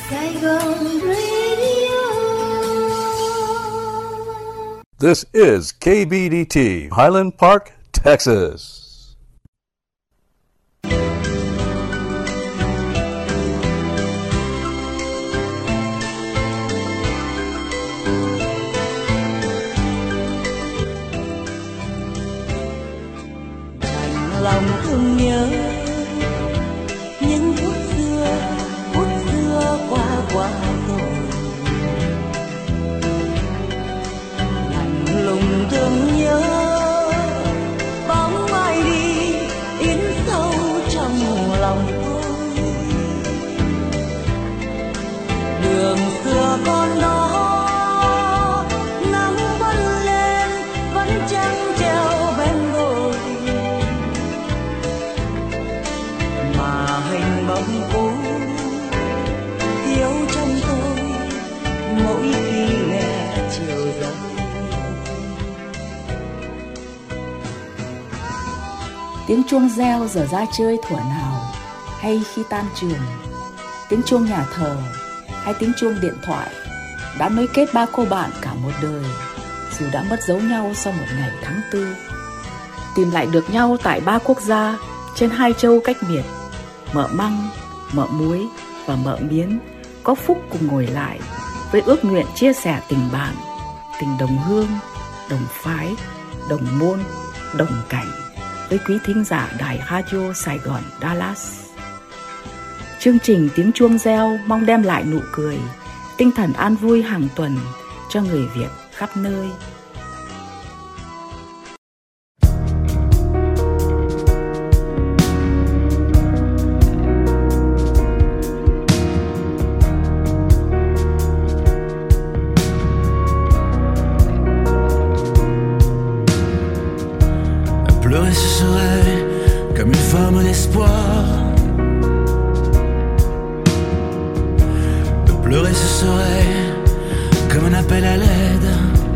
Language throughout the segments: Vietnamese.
Saigon Radio. This is KBDT, Highland Park, Texas. Lòng thương nhớ những phút xưa qua rồi, lạnh lùng thương nhớ bóng ai đi in sâu trong lòng tôi. Đường xưa con đó nắng vẫn lên vẫn trăng treo bên đồi, mà hình bóng cũ thiếu trong tôi mỗi khi nghe chiều rơi. Tiếng chuông reo giờ ra chơi thuở nào hay khi tan trường, tiếng chuông nhà thờ hay tiếng chuông điện thoại đã nối kết ba cô bạn cả một đời, dù đã mất dấu nhau sau một ngày tháng tư. Tìm lại được nhau tại ba quốc gia trên hai châu cách biệt, Mợ Măng, Mợ Muối và Mợ Miến có phúc cùng ngồi lại với ước nguyện chia sẻ tình bạn, tình đồng hương, đồng phái, đồng môn, đồng cảnh với quý thính giả đài radio Sài Gòn Dallas. Chương trình Tiếng Chuông Reo mong đem lại nụ cười, tinh thần an vui hàng tuần cho người Việt khắp nơi. Pleurer ce serait comme une forme d'espoir. Pleurer ce serait comme un appel à l'aide.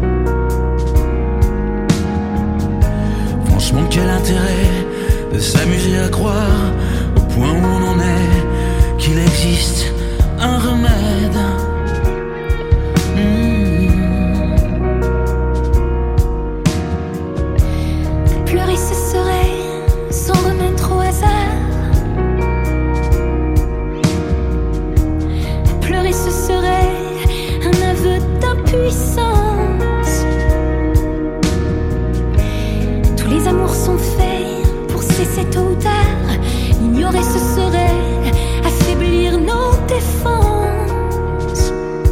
Franchement, quel intérêt de s'amuser à croire au point où on en est qu'il existe un remède. Pleurer ce serait s'en remettre au hasard. Pleurer ce serait un aveu d'impuissance. Tous les amours sont faits pour cesser tôt ou tard. Ignorer ce serait affaiblir nos défenses.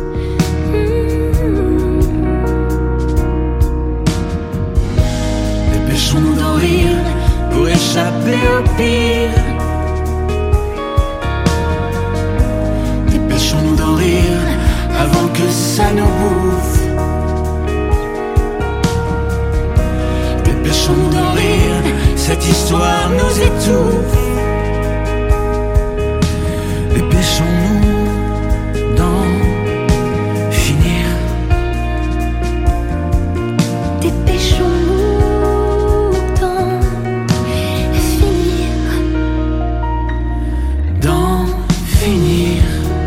Dépêchons-nous d'en rire pour échapper au pire. Dépêchons-nous d'en rire avant que ça nous bouffe. Dépêchons-nous d'en rire, cette histoire nous étouffe. Dépêchons-nous d'en finir. Dépêchons-nous d'en finir. D'en finir.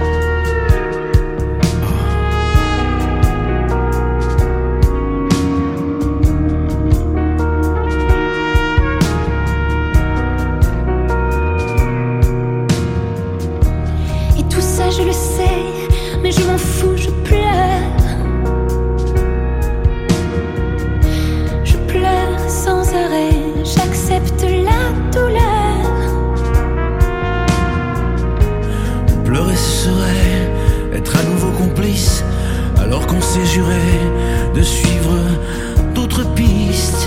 Et tout ça je le sais, mais je m'en fous, je pleure. Je pleure sans arrêt, j'accepte la douleur. Pleurer ce serait être à nouveau complice alors qu'on s'est juré de suivre d'autres pistes.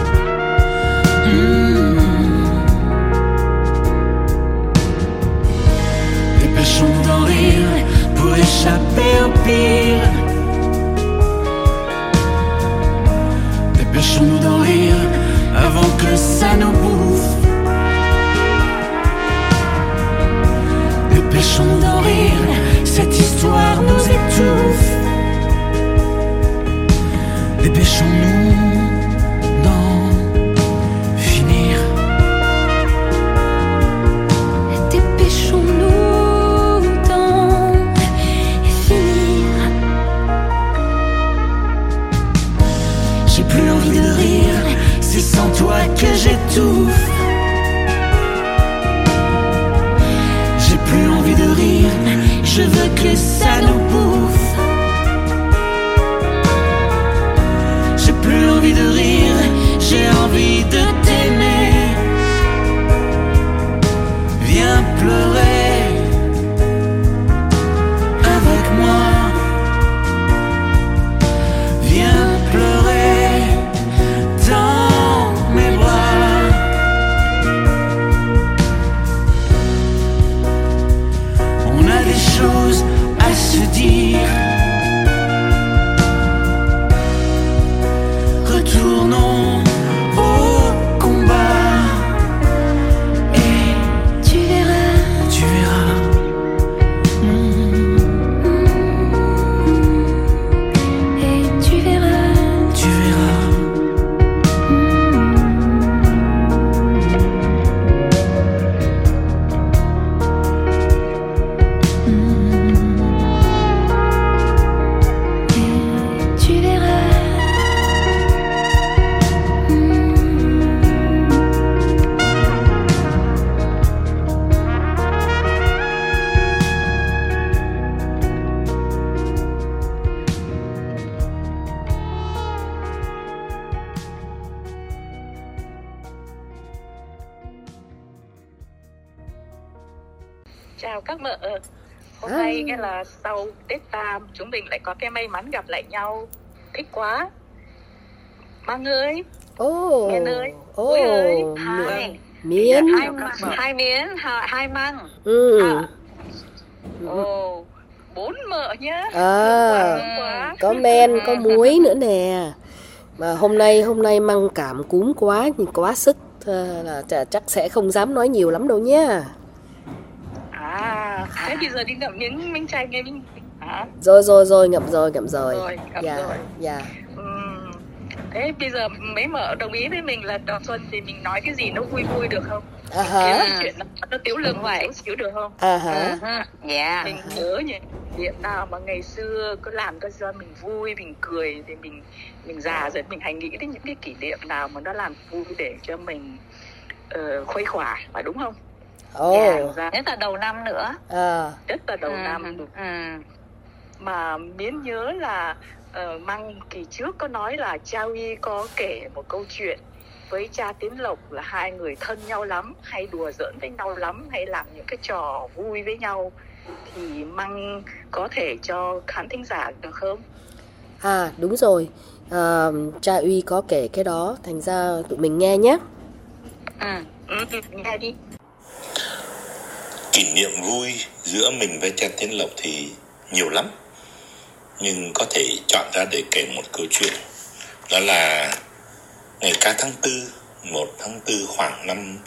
Dépêchons-nous d'en rire pour échapper au pire. Dépêchons-nous d'en rire avant que ça nous bouffe. Dépêchons-nous d'en rire, cette histoire nous étouffe. Dépêchons-nous d'en finir. Dépêchons-nous d'en mợ. Hôm nay nghe là sau Tết Tam chúng mình lại có cái may mắn gặp lại nhau. Thích quá. Măng ơi. Miến ơi. Ui ơi. Miến. Hai miến, hai măng. 4 mợ nhá. Có men, có muối nữa nè. Mà hôm nay Măng cảm cúm quá, nhưng quá sức là chắc sẽ không dám nói nhiều lắm đâu nhá. Thế bây giờ đi ngậm miếng bánh chay nghe mình. Rồi, ngậm rồi. Dạ. Thế bây giờ mấy mợ đồng ý với mình là đón xuân thì mình nói cái gì nó vui được không? Cái chuyện nó tiếu lương vậy xíu được không? Dạ. Mình nhớ nhỉ, điện nào mà ngày xưa cứ làm cho mình vui, mình cười thì mình già rồi mình hay nghĩ đến những cái kỷ niệm nào mà nó làm vui để cho mình khuây khỏa, phải đúng không? Nhất là đầu năm nữa. Nhất là đầu năm. Mà Miến nhớ là Măng kỳ trước có nói là cha Uy có kể một câu chuyện với cha Tiến Lộc là hai người thân nhau lắm, hay đùa giỡn với nhau lắm, hay làm những cái trò vui với nhau. Thì Măng có thể cho khán thính giả được không? Đúng rồi. Cha Uy có kể cái đó, thành ra tụi mình nghe nhé. Nghe đi. Kỷ niệm vui giữa mình với cha Tiến Lộc thì nhiều lắm, nhưng có thể chọn ra để kể một câu chuyện. Đó là ngày cá tháng 4, 1 tháng 4 khoảng năm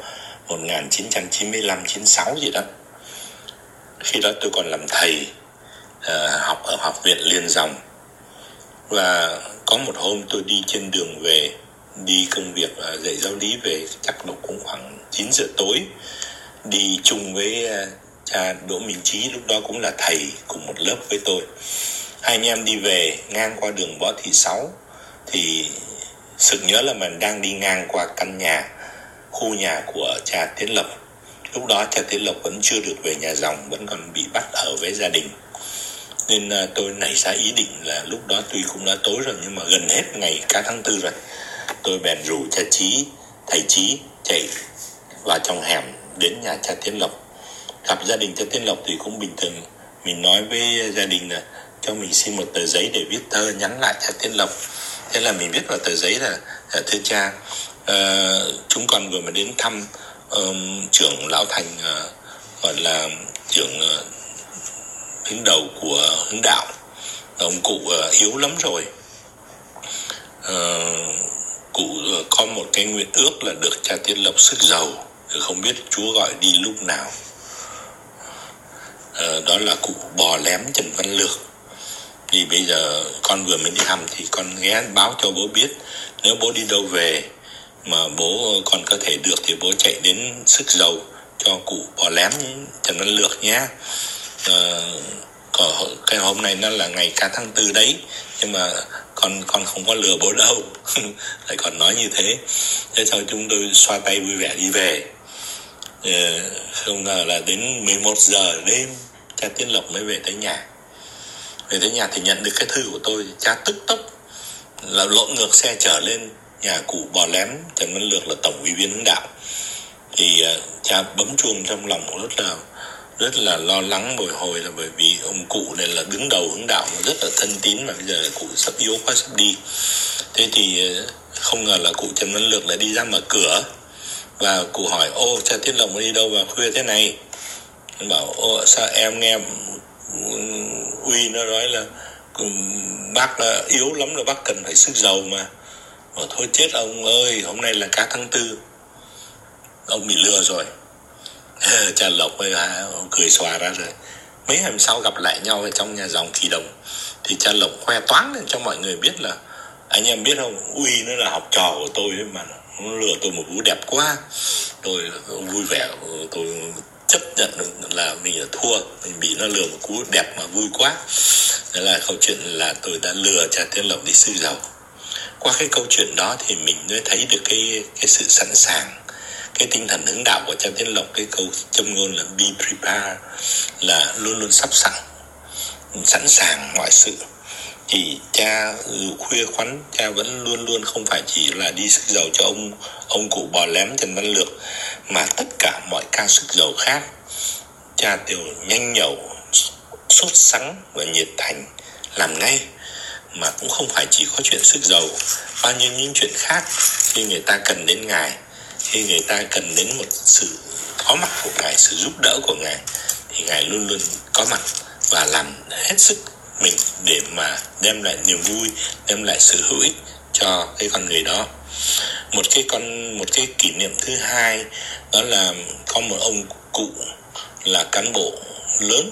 1995-96 gì đó. Khi đó tôi còn làm thầy, học ở học viện Liên Dòng. Và có một hôm tôi đi trên đường về, đi công việc dạy giáo lý về, chắc độ cũng khoảng 9 giờ tối. Đi chung với cha Đỗ Minh Trí, lúc đó cũng là thầy cùng một lớp với tôi. Hai anh em đi về ngang qua đường Võ Thị Sáu thì sực nhớ là mình đang đi ngang qua căn nhà, khu nhà của cha Tiến Lộc. Lúc đó cha Tiến Lộc vẫn chưa được về nhà dòng, vẫn còn bị bắt ở với gia đình. Nên tôi nảy ra ý định là lúc đó tuy cũng đã tối rồi, nhưng mà gần hết ngày cá tháng 4 rồi, tôi bèn rủ cha Trí, thầy Trí chạy vào trong hẻm đến nhà cha Tiến Lộc. Gặp gia đình cha Tiến Lộc thì cũng bình thường, mình nói với gia đình là cho mình xin một tờ giấy để viết thơ nhắn lại cha Tiến Lộc. Thế là mình viết vào tờ giấy là thưa cha, chúng con vừa mới đến thăm trưởng lão thành, gọi là trưởng đứng đầu của hướng đạo. Ông cụ yếu lắm rồi. Cụ có một cái nguyện ước là được cha Tiến Lộc sức giàu, không biết Chúa gọi đi lúc nào. Đó là cụ Bò Lém Trần Văn Lược. Thì bây giờ con vừa mới đi thăm thì con ghé báo cho bố biết, nếu bố đi đâu về mà bố còn có thể được thì bố chạy đến sức giàu cho cụ Bò Lém Trần Văn Lược nhé. Cái hôm nay nó là ngày cả tháng 4 đấy, nhưng mà con không có lừa bố đâu. Lại còn nói như thế. Thế sau chúng tôi xoa tay vui vẻ đi về. Không ngờ là đến 11 giờ đêm cha Tiến Lộc mới về tới nhà. Về tới nhà thì nhận được cái thư của tôi, cha tức tốc là lộn ngược xe trở lên nhà cụ Bò Lém Trần Văn Lược là tổng ủy viên hướng đạo. Thì cha bấm chuông trong lòng rất là lo lắng bồi hồi, là bởi vì ông cụ này là đứng đầu hướng đạo, rất là thân tín, mà bây giờ cụ sắp yếu quá, sắp đi. Thế thì không ngờ là cụ Trần Văn Lược lại đi ra mở cửa, và cụ hỏi: ô, cha Tiến Lộc đi đâu vào khuya thế này? Bảo: ô, sao em nghe Uy nó nói là bác là yếu lắm, là bác cần phải sức giàu mà. Bảo: thôi chết ông ơi, hôm nay là cá tháng 4, ông bị lừa rồi. Cha Lộc ơi, ông cười xòa ra rồi. Mấy hôm sau gặp lại nhau ở trong nhà dòng Kỳ Đồng thì cha Lộc khoe toáng lên cho mọi người biết là: anh em biết không, Uy nó là học trò của tôi ấy mà, nó lừa tôi một vú đẹp quá. Tôi vui vẻ, tôi chấp nhận là mình là thua, mình bị nó lừa một cú đẹp mà vui quá. Đó là câu chuyện là tôi đã lừa cha Tiến Lộc đi sư giàu. Qua cái câu chuyện đó thì mình mới thấy được cái sự sẵn sàng, cái tinh thần hướng đạo của cha Tiến Lộc. Cái câu châm ngôn là be prepared, là luôn luôn sẵn sàng mọi sự. Thì cha dù khuya khoắn, cha vẫn luôn luôn không phải chỉ là đi sức giàu cho ông cụ Bò Lém Trần Văn Lược, mà tất cả mọi ca sức giàu khác cha đều nhanh nhẩu, sốt sắng và nhiệt thành làm ngay, mà cũng không phải chỉ có chuyện sức giàu, bao nhiêu những chuyện khác. Khi người ta cần đến Ngài, khi người ta cần đến một sự có mặt của Ngài, sự giúp đỡ của Ngài, thì Ngài luôn luôn có mặt và làm hết sức mình để mà đem lại niềm vui, đem lại sự hữu ích cho cái con người đó. Một cái kỷ niệm thứ hai đó là có một ông cụ là cán bộ lớn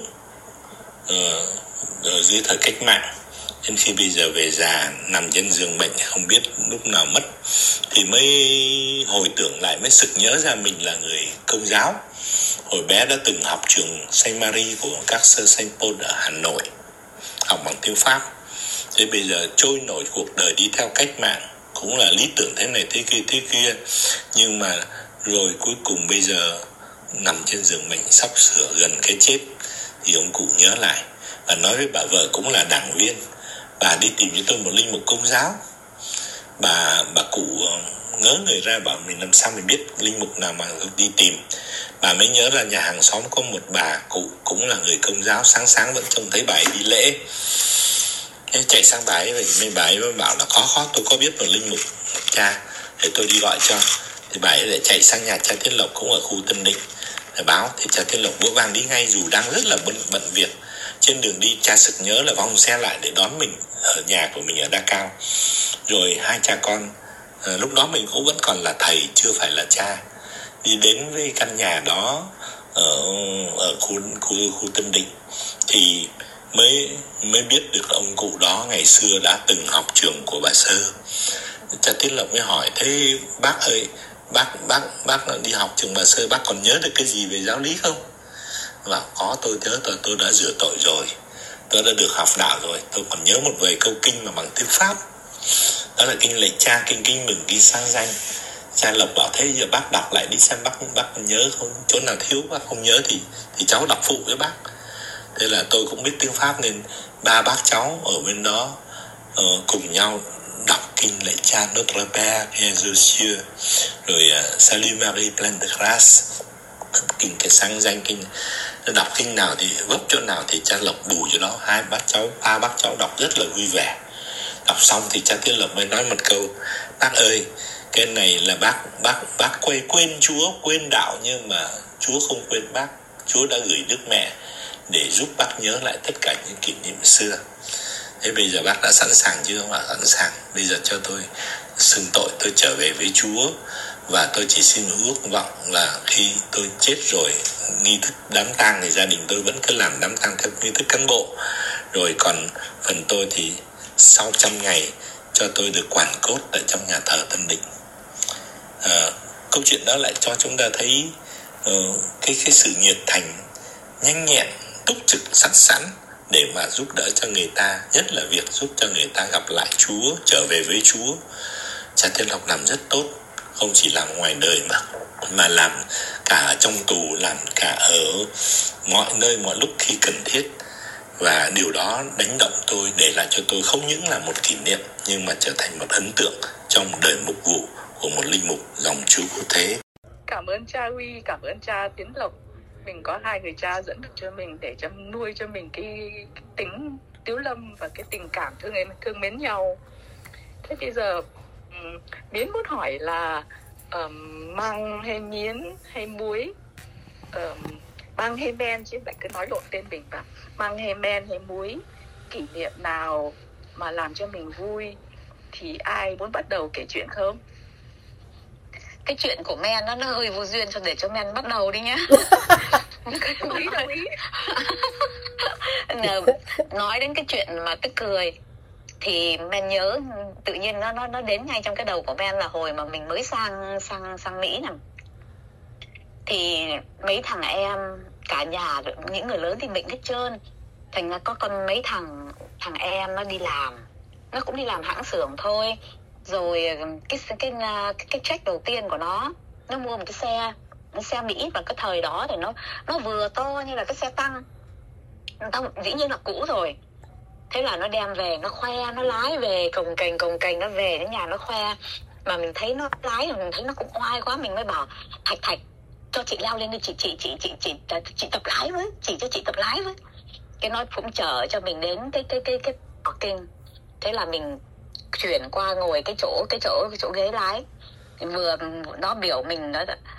ở dưới thời cách mạng, đến khi bây giờ về già nằm trên giường bệnh không biết lúc nào mất, thì mới hồi tưởng lại, mới sực nhớ ra mình là người Công giáo. Hồi bé đã từng học trường Saint Marie của các sơ Saint Paul ở Hà Nội, học bằng tiếng Pháp. Thế bây giờ trôi nổi cuộc đời đi theo cách mạng, cũng là lý tưởng thế này thế kia, nhưng mà rồi cuối cùng bây giờ nằm trên giường bệnh sắp sửa gần cái chết, thì ông cụ nhớ lại và nói với bà vợ cũng là đảng viên, bà đi tìm cho tôi một linh mục Công giáo. Bà cụ ngớ người ra bảo mình làm sao mình biết linh mục nào mà đi tìm. Bà mới nhớ là nhà hàng xóm có một bà cụ cũng là người Công giáo, sáng vẫn trông thấy bà ấy đi lễ. Thế chạy sang bà ấy, mấy bà ấy mới bảo là có tôi có biết một linh mục cha, để tôi đi gọi cho. Thì bà ấy lại chạy sang nhà cha Tiến Lộc cũng ở khu Tân Định để báo. Thì cha Tiến Lộc vội vàng đi ngay dù đang rất là bận việc. Trên đường đi cha sực nhớ là vòng xe lại để đón mình ở nhà của mình ở Đa Cao. Rồi hai cha con, lúc đó mình cũng vẫn còn là thầy chưa phải là cha, đi đến với căn nhà đó ở khu Tân Định, thì mới biết được ông cụ đó ngày xưa đã từng học trường của bà Sơ. Cha Tiến Lộc mới hỏi: thế bác ơi, bác đi học trường bà Sơ, bác còn nhớ được cái gì về giáo lý không? Và có, tôi nhớ tôi đã rửa tội rồi, tôi đã được học đạo rồi, tôi còn nhớ một vài câu kinh mà bằng tiếng Pháp. Đó là kinh Lạy Cha, kinh Mừng, kinh Sang Danh. Cha Lộc bảo thế giờ bác đọc lại đi xem bác còn nhớ không, chỗ nào thiếu bác không nhớ thì cháu đọc phụ với bác. Thế là tôi cũng biết tiếng Pháp nên ba bác cháu ở bên đó cùng nhau đọc kinh Lạy Cha Notre Père et aux cieux, rồi Salut Marie pleine de grâce, kinh cái Sang Danh, kinh đọc kinh nào thì vấp chỗ nào thì cha Lộc bù cho đó. Ba bác cháu đọc rất là vui vẻ. Đọc xong thì cha Tiến Lộc mới nói một câu: bác ơi, cái này là bác quên Chúa, quên đạo, nhưng mà Chúa không quên bác. Chúa đã gửi Đức Mẹ để giúp bác nhớ lại tất cả những kỷ niệm xưa. Thế bây giờ bác đã sẵn sàng chưa? Bác sẵn sàng. Bây giờ cho tôi xưng tội, tôi trở về với Chúa, và tôi chỉ xin ước vọng là khi tôi chết rồi, nghi thức đám tang thì gia đình tôi vẫn cứ làm đám tang theo nghi thức cán bộ. Rồi còn phần tôi thì sau 100 ngày cho tôi được quản cốt ở trong nhà thờ Tân Định. Câu chuyện đó lại cho chúng ta thấy cái sự nhiệt thành, nhanh nhẹn, túc trực, sẵn sẵn để mà giúp đỡ cho người ta, nhất là việc giúp cho người ta gặp lại Chúa, trở về với Chúa. Cha Tiến Lộc làm rất tốt, không chỉ làm ngoài đời mà làm cả ở trong tù, làm cả ở mọi nơi mọi lúc khi cần thiết. Và điều đó đánh động tôi, để lại cho tôi không những là một kỷ niệm nhưng mà trở thành một ấn tượng trong đời mục vụ của một linh mục dòng Chúa Cứu Thế. Cảm ơn cha Huy, cảm ơn cha Tiến Lộc. Mình có hai người cha dẫn được cho mình để nuôi cho mình cái tính Tiếu Lâm và cái tình cảm thương mến nhau. Thế bây giờ Miến muốn hỏi là măng hay miến hay muối, măng hay men, chứ bạn cứ nói lộn tên mình vào. Măng hay men hay muối, kỷ niệm nào mà làm cho mình vui, thì ai muốn bắt đầu kể chuyện không? Cái chuyện của men nó hơi vô duyên, cho để cho men bắt đầu đi nhá. Đồng ý. Nói đến cái chuyện mà tức cười thì men nhớ tự nhiên nó đến ngay trong cái đầu của men là hồi mà mình mới sang Mỹ nè. Thì mấy thằng em cả nhà, những người lớn thì bệnh hết trơn, thành ra có con mấy thằng em nó đi làm, nó cũng đi làm hãng xưởng thôi. Rồi cái check đầu tiên của nó mua một cái xe Mỹ, và cái thời đó thì nó vừa to như là cái xe tăng, dĩ nhiên là cũ rồi. Thế là nó đem về, nó khoe, nó lái về cồng cành, nó về đến nhà nó khoe. Mà mình thấy nó lái, mình thấy nó cũng oai quá, mình mới bảo Thạch cho chị leo lên đi, chị tập lái với, chỉ cho chị tập lái với. Cái nó cũng chở cho mình đến cái parking. Thế là mình chuyển qua ngồi cái chỗ ghế lái. Vừa nó biểu mình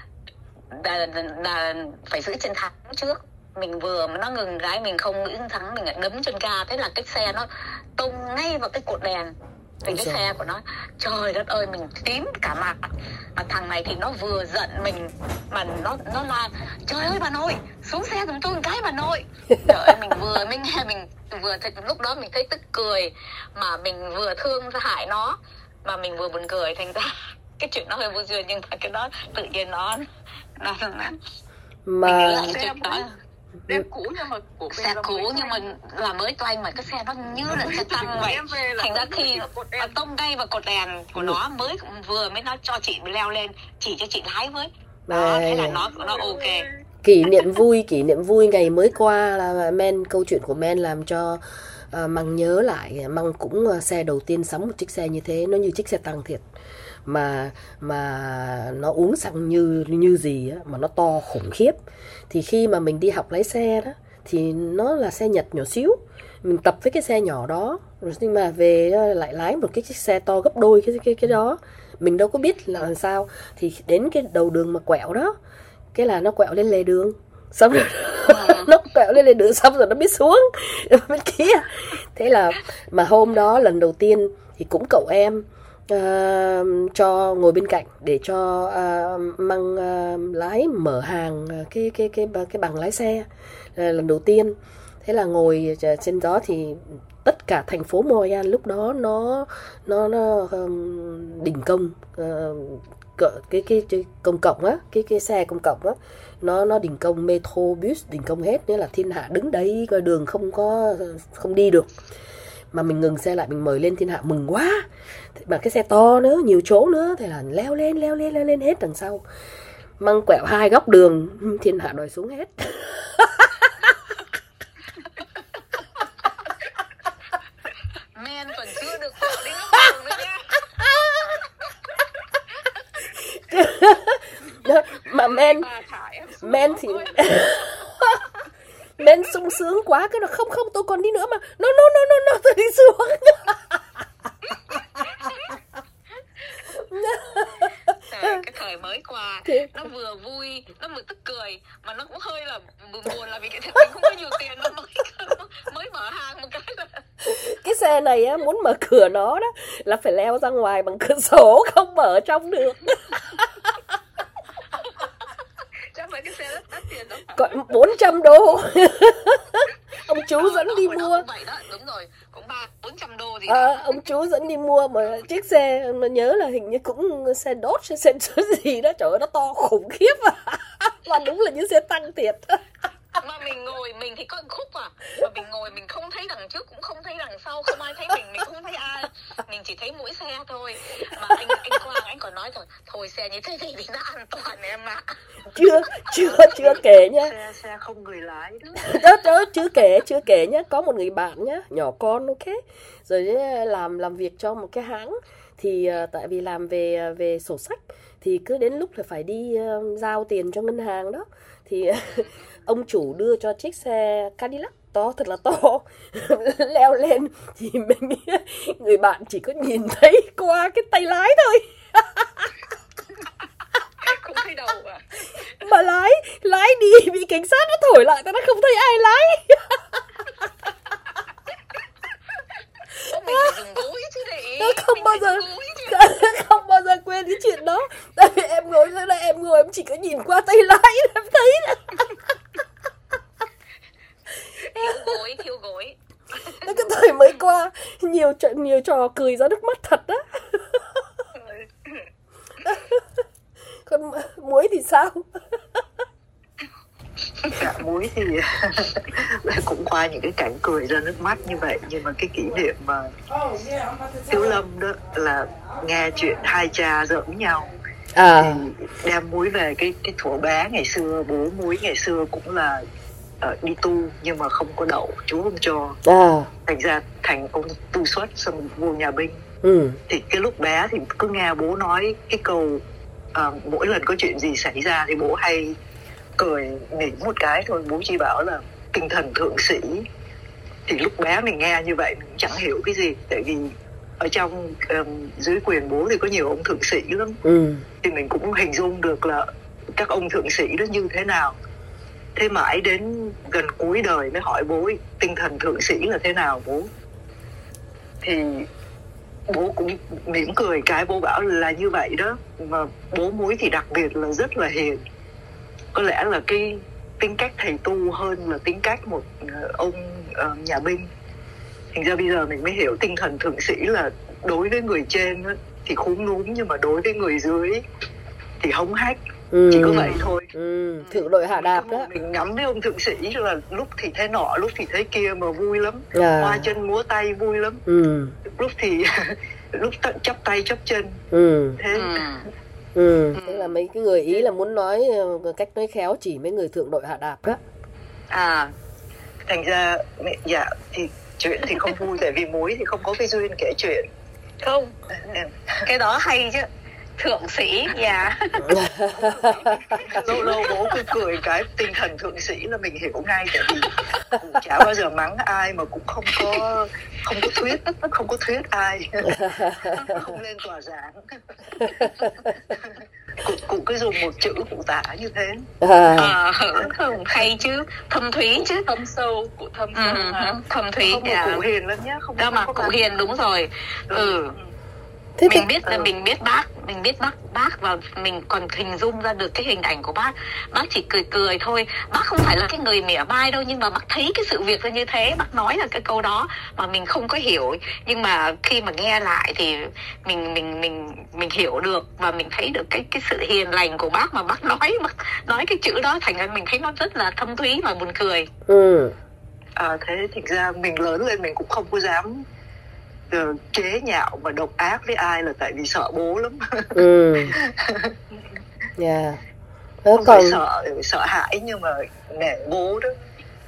là phải giữ chân thắng trước. Mình vừa mà nó ngừng cái mình không giữ chân thắng, mình lại đấm chân ga. Thế là cái xe nó tông ngay vào cái cột đèn. Thì cái xe của nó, trời đất ơi, mình tím cả mặt. Mà thằng này thì nó vừa giận mình mà nó la, trời ơi bà nội, xuống xe giùm tôi một cái bà nội. Trời ơi, mình nghe mình vừa lúc đó mình thấy tức cười, mà mình vừa thương hại nó, mà mình vừa buồn cười. Thành ra cái chuyện nó hơi vô duyên, nhưng mà cái đó tự nhiên nó mà xe Đem cũ nhưng mà của xe cũ nhưng mà là mới toanh, mà cái xe nó như là xe tăng vậy. Thành ra khi tông ngay vào cột đèn của nó mới nó cho chị leo lên, chỉ cho chị lái với đó. Thế là nó ok. Kỷ niệm vui ngày mới qua là câu chuyện của Men làm cho Măng nhớ lại. Măng cũng xe đầu tiên sắm một chiếc xe như thế, nó như chiếc xe tăng thiệt, mà nó uống xăng như gì á, mà nó to khủng khiếp. Thì khi mà mình đi học lái xe đó thì nó là xe Nhật nhỏ xíu, mình tập với cái xe nhỏ đó, rồi nhưng mà về lại lái một cái chiếc xe to gấp đôi cái đó, mình đâu có biết là làm sao. Thì đến cái đầu đường mà quẹo đó, cái là nó quẹo lên lề đường, xong rồi nó quẹo lên lề đường xong rồi nó biết xuống bên kia. Thế là mà hôm đó lần đầu tiên thì cũng cậu em cho ngồi bên cạnh để cho Măng lái mở hàng cái bằng lái xe lần đầu tiên. Thế là ngồi trên đó thì tất cả thành phố Montreal lúc đó nó đình công, cái công cộng á, cái xe công cộng á, nó đình công, metro bus đình công hết, nghĩa là thiên hạ đứng đấy coi đường không đi được. Mà mình ngừng xe lại, mình mời lên, thiên hạ mừng quá. Mà cái xe to nữa, nhiều chỗ nữa, thế là leo lên hết đằng sau. Măng quẹo 2 góc đường, thiên hạ đòi xuống hết. Men còn chưa được quẹo đến góc đường nữa nha. Mà Men thì Men sung sướng quá, cái nó không tôi còn đi nữa mà. No, tôi đi xuống. Cái thời mới qua nó vừa vui, nó vừa tức cười, mà nó cũng hơi là buồn là vì cái mình không có nhiều tiền, nó mới mở hàng một cái là... Cái xe này á, muốn mở cửa nó đó là phải leo ra ngoài bằng cửa sổ, không mở ở trong được. Chắc phải cái xe rất đắt tiền đó. Còn 400 đô. Ông chú dẫn đi mua. Vậy đó, đúng rồi, cũng 400 đô gì ông chú dẫn đi mua mà chiếc xe mà nhớ là hình như cũng xe đốt, xe gì đó, trời ơi nó to khủng khiếp à. Mà đúng là như xe tăng thiệt. Mà mình thì có khúc mà mình ngồi mình không thấy đằng trước cũng không thấy đằng sau, không ai thấy mình không thấy ai, mình chỉ thấy mũi xe thôi. Mà anh Quang anh còn nói thôi xe như thế thì nó an toàn em ạ. Chưa kể nhá. Xe không người lái đó. chưa kể nhá, có một người bạn nhá, nhỏ con, ok, rồi làm việc cho một cái hãng. Thì tại vì làm về sổ sách thì cứ đến lúc là phải đi giao tiền cho ngân hàng đó, thì ông chủ đưa cho chiếc xe Cadillac to, thật là to. Leo lên thì người bạn chỉ có nhìn thấy qua cái tay lái thôi. không thấy đầu à. Mà lái đi bị cảnh sát nó thổi lại, tao nó không thấy ai lái. Mình phải dùng gối chứ để không bao giờ quên cái chuyện đó. Tại vì em ngồi dưới đây, em chỉ có nhìn qua tay lái em thấy. Thiếu gối. Nó cái thời mới qua nhiều trò cười ra nước mắt thật đó. Còn Muối thì sao? Dạ, Muối thì cũng qua những cái cảnh cười ra nước mắt như vậy, nhưng mà cái kỷ niệm mà Tiếu Lâm đó là nghe chuyện hai cha giỡn nhau. Thì đem Muối về cái thuở bé ngày xưa, bố Muối ngày xưa cũng là đi tu nhưng mà không có đậu, chú không cho. Thành ra thành ông tu xuất xong vô nhà binh. Thì cái lúc bé thì cứ nghe bố nói cái câu mỗi lần có chuyện gì xảy ra thì bố hay cười nghỉ một cái thôi, bố chỉ bảo là tinh thần thượng sĩ. Thì lúc bé mình nghe như vậy mình chẳng hiểu cái gì, tại vì ở trong dưới quyền bố thì có nhiều ông thượng sĩ lắm. Thì mình cũng hình dung được là các ông thượng sĩ đó như thế nào. Thế mãi đến gần cuối đời mới hỏi bố tinh thần thượng sĩ là thế nào bố. Thì bố cũng mỉm cười cái, bố bảo là như vậy đó. Mà bố Muối thì đặc biệt là rất là hiền. Có lẽ là cái tính cách thầy tu hơn là tính cách một ông nhà binh. Thành ra bây giờ mình mới hiểu tinh thần thượng sĩ là đối với người trên thì khúm núm, nhưng mà đối với người dưới thì hống hách. Chỉ có vậy thôi. Thượng đội hạ đạp đó. Mình ngắm với ông thượng sĩ là lúc thì thế nọ, lúc thì thế kia mà vui lắm. Hoa chân múa tay vui lắm. Lúc thì lúc chắp tay chắp chân. Thế Thế là mấy cái người Ý là muốn nói cách nói khéo chỉ mấy người thượng đội hạ đạp đó. Thành ra dạ thì chuyện thì không vui, tại vì Muối thì không có cái duyên kể chuyện. Không, cái đó hay chứ. Thượng sĩ dạ. Lâu lâu bố cứ cười cái tinh thần thượng sĩ là mình hiểu ngay, tại vì chả bao giờ mắng ai mà cũng không có thuyết ai, không lên tòa giảng. Cụ cứ dùng một chữ cụ tả như thế. Không hay chứ, thâm thúy chứ, thâm sâu, cụ thâm sâu. Thâm thúy. Không mà cụ hiền lắm nhá, không đâu mà cụ hiền đúng rồi. Mình biết bác và mình còn hình dung ra được cái hình ảnh của bác. Bác chỉ cười thôi. Bác không phải là cái người mỉa mai đâu, nhưng mà bác thấy cái sự việc như thế, bác nói là cái câu đó mà mình không có hiểu, nhưng mà khi mà nghe lại thì mình hiểu được và mình thấy được cái sự hiền lành của bác, mà bác nói cái chữ đó, thành ra mình thấy nó rất là thâm thúy và buồn cười. Thế thực ra mình lớn lên mình cũng không có dám chế nhạo và độc ác với ai, là tại vì sợ bố lắm. Không phải sợ hãi, nhưng mà nể bố đó.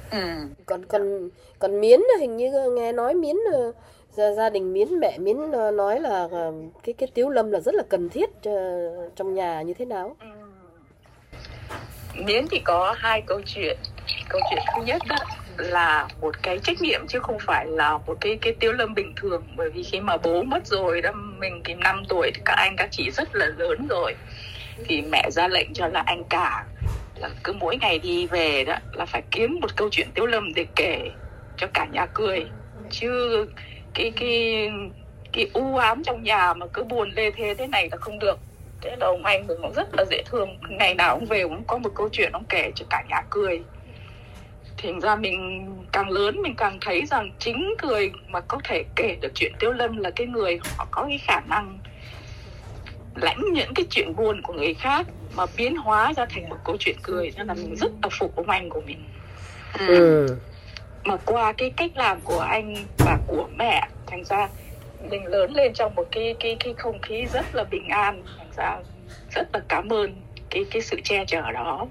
Còn Miến hình như nghe nói Miến gia đình Miến, mẹ Miến nói là cái Tiếu Lâm là rất là cần thiết trong nhà như thế nào? Miến thì có hai câu chuyện. Câu chuyện thứ nhất đó là một cái trách nhiệm chứ không phải là một cái Tiếu Lâm bình thường. Bởi vì khi mà bố mất rồi đó, mình thì 5 tuổi thì các anh các chị rất là lớn rồi, thì mẹ ra lệnh cho là anh cả là cứ mỗi ngày đi về đó là phải kiếm một câu chuyện Tiếu Lâm để kể cho cả nhà cười. Chứ cái u ám trong nhà mà cứ buồn lê thế này là không được. Thế là ông anh mình cũng rất là dễ thương, ngày nào ông về cũng có một câu chuyện ông kể cho cả nhà cười. Thành ra mình càng lớn mình càng thấy rằng chính người mà có thể kể được chuyện Tiếu Lâm là cái người họ có cái khả năng lãnh những cái chuyện buồn của người khác mà biến hóa ra thành một câu chuyện cười. Nên là mình rất là phục ông anh của mình. Mà qua cái cách làm của anh và của mẹ, thành ra mình lớn lên trong một cái không khí rất là bình an. Thành ra rất là cảm ơn cái sự che chở đó.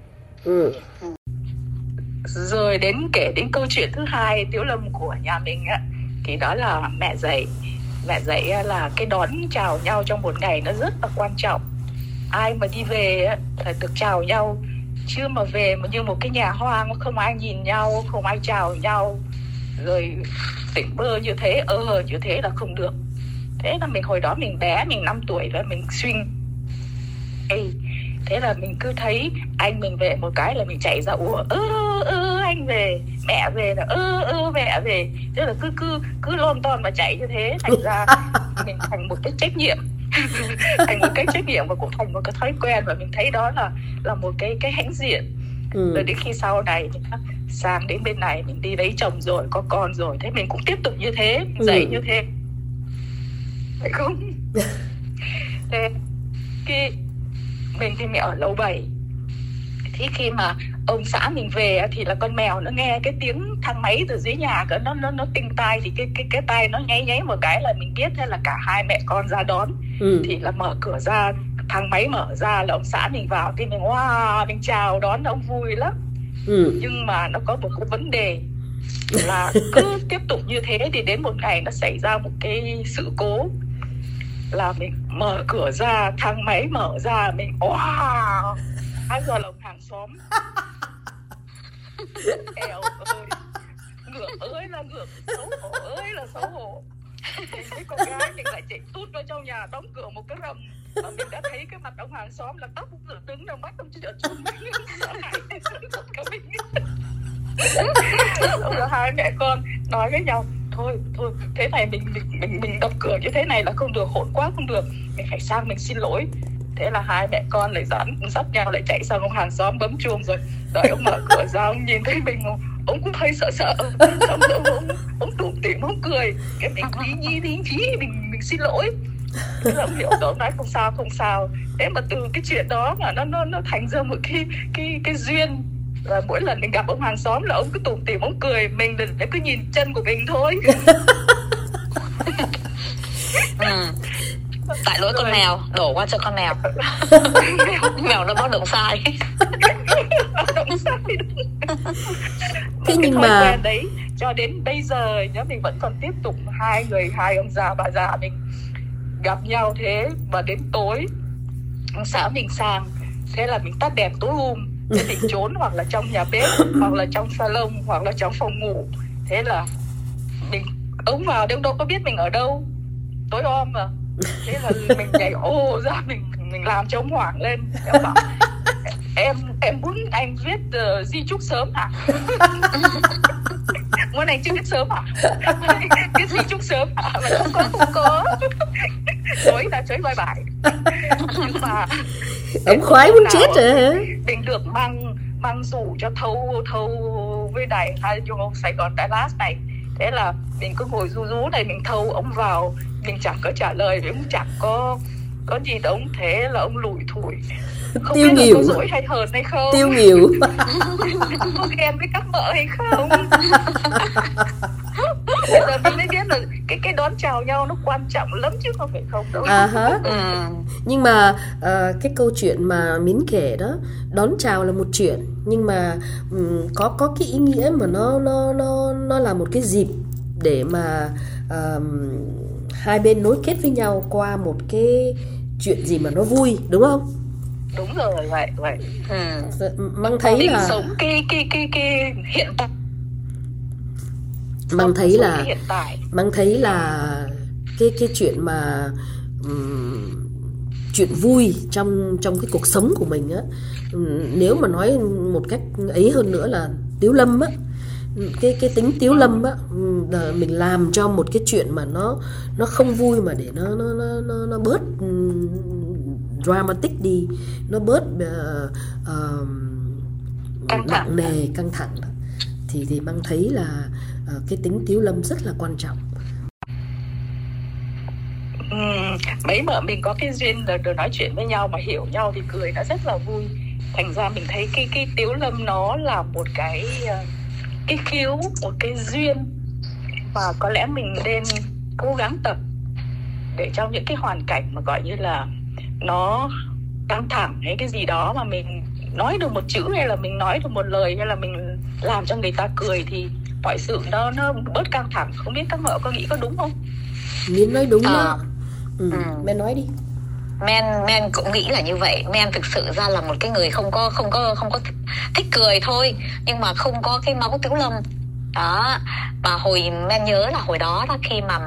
Rồi kể đến câu chuyện thứ hai Tiếu Lâm của nhà mình á, thì đó là mẹ dạy. Mẹ dạy là cái đón chào nhau trong một ngày nó rất là quan trọng. Ai mà đi về á phải được chào nhau, chứ mà về mà như một cái nhà hoang, không ai nhìn nhau, không ai chào nhau, rồi tỉnh bơ như thế, như thế là không được. Thế là mình hồi đó mình bé, mình 5 tuổi và mình suy thế là mình cứ thấy anh mình về một cái là mình chạy ra ủa anh về, mẹ về là mẹ về. Thế là cứ lon ton mà chạy như thế. Thành ra mình thành một cái trách nhiệm thành một cái trách nhiệm và cũng thành một cái thói quen, và mình thấy đó là một cái hãnh diện. Rồi đến khi sau này sang đến bên này mình đi lấy chồng rồi, có con rồi, thế mình cũng tiếp tục như thế, dạy như thế, phải không? Thế mình thì mình ở lầu 7. Thế khi mà ông xã mình về thì là con mèo nó nghe cái tiếng thang máy từ dưới nhà, nó tinh tai, thì cái tai nó nháy một cái là mình biết. Thế là cả hai mẹ con ra đón. Thì là mở cửa ra, thang máy mở ra là ông xã mình vào, thì mình mình chào đón ông vui lắm. Nhưng mà nó có một cái vấn đề là cứ tiếp tục như thế thì đến một ngày nó xảy ra một cái sự cố, là mình mở cửa ra, thang máy mở ra, mình 2 giờ là hàng xóm Eo ơi, ngược ơi là ngược, xấu hổ ơi là xấu hổ. Mình với con gái mình lại chạy tút vào trong nhà, đóng cửa một cái rầm, mà mình đã thấy cái mặt ông hàng xóm là tóc dựng đứng đầu mắt ông trợn tròn, sợ hãi giật cả mình. Rồi hai mẹ con nói với nhau, thôi thế này mình đập cửa như thế này là không được, hỗn quá không được, mình phải sang mình xin lỗi. Thế là hai mẹ con lại dắt nhau lại chạy sang ông hàng xóm bấm chuông, rồi đợi ông mở cửa ra, ông nhìn thấy mình, ông cũng thấy sợ, xong rồi ông tủm tỉm ông cười, cái mình lý nhí mình xin lỗi. Thế là ông hiểu rồi, ông nói không sao. Thế mà từ cái chuyện đó mà nó thành ra một cái duyên, và mỗi lần mình gặp ông hàng xóm là ông cứ tủm tỉm ông cười, mình để cứ nhìn chân của mình thôi. Tại lỗi con mèo, đổ qua cho con mèo. Mèo nó báo động sai. Thế nhưng thói mà quen đấy cho đến bây giờ nhá, mình vẫn còn tiếp tục, hai ông già bà già mình gặp nhau thế, và đến tối sáng mình sang, thế là mình tắt đèn tối thế mình trốn hoặc là trong nhà bếp, hoặc là trong salon, hoặc là trong phòng ngủ. Thế là mình ống vào đâu có biết mình ở đâu, tối om mà. Thế là mình nhảy ô ra, mình làm cho ông hoảng lên. Em bảo em muốn anh viết di chúc sớm hả? Muốn anh chưa viết sớm hả? Viết di chúc sớm hả? Mà không có. Chối bye bye. Nhưng mà ông khoái muốn chết rồi hả? Mình được mang rủ cho thâu với đài Radio Sài Gòn Dallas này. Thế là mình cứ ngồi rú này, mình thâu ông vào, mình chẳng có trả lời, vì ông chẳng có gì đâu. Thế là ông lủi thủi, không tiêu biết nghỉu, là có dỗi hay hờn hay không, tiêu nghỉu. có ghen với các vợ hay không. Bây giờ mình mới biết là cái đón chào nhau nó quan trọng lắm chứ không phải không đâu. Nhưng mà cái câu chuyện mà Mín kể đó, đón chào là một chuyện, nhưng mà có cái ý nghĩa mà nó là một cái dịp để mà hai bên nối kết với nhau qua một cái chuyện gì mà nó vui, đúng không? Đúng rồi, vậy. Măng thấy mình là sống cái hiện tại. Măng thấy là cái chuyện mà chuyện vui trong cái cuộc sống của mình á, nếu mà nói một cách ấy hơn nữa là Tiếu Lâm á, cái tính Tiếu Lâm á, mình làm cho một cái chuyện mà nó không vui mà để nó bớt dramatic đi, nó bớt nặng nề căng thẳng đó. Thì Măng thấy là cái tính Tiếu Lâm rất là quan trọng. Mấy vợ mình có cái duyên được nói chuyện với nhau mà hiểu nhau thì cười nó rất là vui. Thành ra mình thấy cái Tiếu Lâm nó là một cái khiếu, một cái duyên, và có lẽ mình nên cố gắng tập để trong những cái hoàn cảnh mà gọi như là nó căng thẳng hay cái gì đó mà mình nói được một chữ, hay là mình nói được một lời, hay là mình làm cho người ta cười, thì mọi sự nó bớt căng thẳng. Không biết các vợ có nghĩ có đúng không? Miên nói đúng đó. Men nói đi. Men cũng nghĩ là như vậy. Men thực sự ra là một cái người không có thích cười thôi, nhưng mà không có cái máu Tiếu Lâm đó. Và hồi Men nhớ là hồi đó khi mà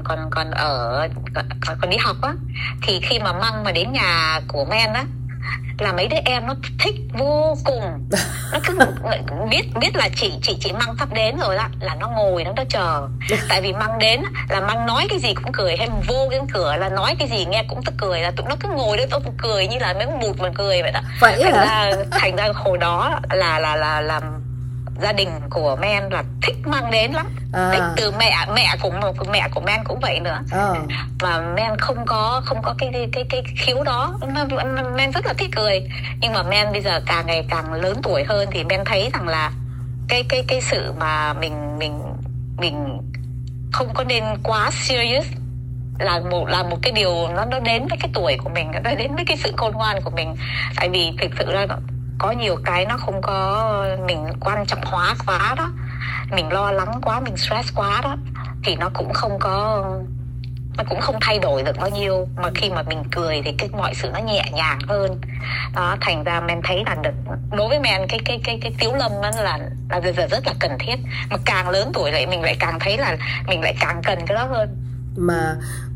còn đi học á, thì khi mà Măng mà đến nhà của Men á, là mấy đứa em nó thích vô cùng. Nó cứ biết là chị Măng sắp đến rồi đó, là nó ngồi nó chờ. Tại vì Măng đến là Măng nói cái gì cũng cười, hay vô cái cửa là nói cái gì nghe cũng tức cười, là tụi nó cứ ngồi đó tụi cười như là mấy con bụt mà cười vậy đó. Thành ra hồi đó là gia đình của Men là thích Măng đến lắm. Thích từ mẹ của Men cũng vậy nữa. Mà Men không có cái khiếu đó. Men rất là thích cười. Nhưng mà Men bây giờ càng ngày càng lớn tuổi hơn thì Men thấy rằng là cái sự mà mình không có nên quá serious là một cái điều nó đến với cái tuổi của mình, nó đến với cái sự khôn ngoan của mình. Tại vì thực sự ra có nhiều cái nó không có mình quan trọng hóa quá đó, mình lo lắng quá, mình stress quá đó, thì nó cũng không có nó cũng không thay đổi được bao nhiêu, mà khi mà mình cười thì mọi sự nó nhẹ nhàng hơn đó. Thành ra men thấy là đối với men cái tiếu lâm đó là bây giờ rất là cần thiết, mà càng lớn tuổi lại mình lại càng thấy là mình lại càng cần cái đó hơn. Mà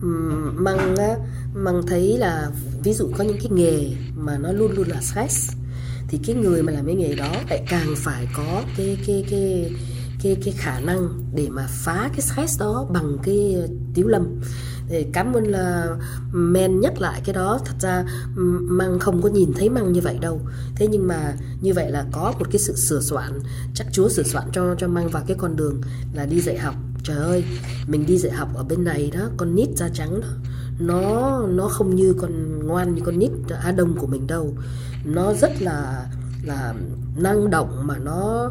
Măng thấy là ví dụ có những cái nghề mà nó luôn luôn là stress, thì cái người mà làm cái nghề đó lại càng phải có cái khả năng để mà phá cái stress đó bằng cái tiếu lâm. Thì cảm ơn là men nhắc lại cái đó. Thật ra Măng không có nhìn thấy Măng như vậy đâu. Thế nhưng mà như vậy là có một cái sự sửa soạn. Chắc Chúa sửa soạn cho Măng vào cái con đường là đi dạy học. Trời ơi, mình đi dạy học ở bên này đó, con nít da trắng đó, nó không như con ngoan như con nít Á Đông của mình đâu. Nó rất là năng động, mà nó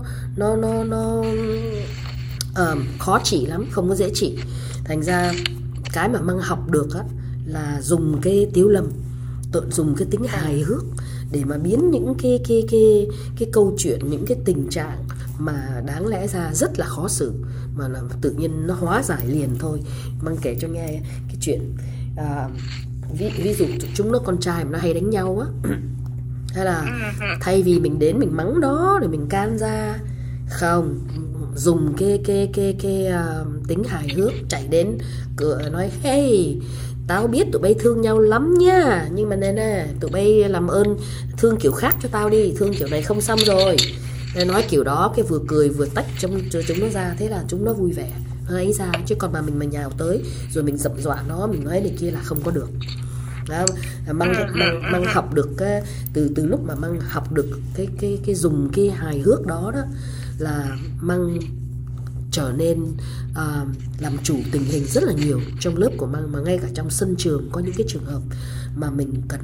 khó chỉ lắm, không có dễ chỉ. Thành ra cái mà Măng học được á là dùng cái tiếu lâm, dùng cái tính hài hước để mà biến những cái câu chuyện, những cái tình trạng mà đáng lẽ ra rất là khó xử mà là tự nhiên nó hóa giải liền thôi. Măng kể cho nghe cái chuyện ví dụ chúng nó con trai mà nó hay đánh nhau á, hay là thay vì mình đến mình mắng đó để mình can ra, không, dùng cái tính hài hước, chạy đến cửa nói hey, tao biết tụi bay thương nhau lắm nha, nhưng mà nè tụi bay làm ơn thương kiểu khác cho tao đi, thương kiểu này không xong rồi. Nói kiểu đó, cái vừa cười vừa tách chúng nó ra, thế là chúng nó vui vẻ nó ấy ra. Chứ còn mà mình mà nhào tới rồi mình dậm dọa nó, mình nói này kia là không có được. Đó, Măng học được từ lúc mà Măng học được cái dùng cái hài hước đó là Măng trở nên làm chủ tình hình rất là nhiều trong lớp của Măng, mà ngay cả trong sân trường có những cái trường hợp mà mình cần